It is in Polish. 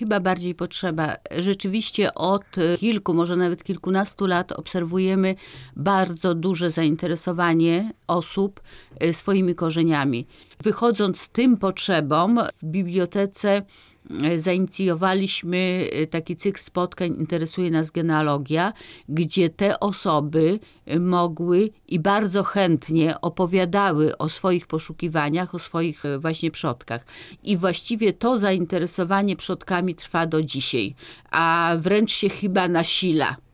Chyba bardziej potrzeba. Rzeczywiście od kilku, może nawet kilkunastu lat obserwujemy bardzo duże zainteresowanie osób swoimi korzeniami. Wychodząc z tym potrzebom, w bibliotece zainicjowaliśmy taki cykl spotkań Interesuje nas genealogia, gdzie te osoby mogły i bardzo chętnie opowiadały o swoich poszukiwaniach, o swoich właśnie przodkach. I właściwie to zainteresowanie przodkami trwa do dzisiaj, a wręcz się chyba nasila.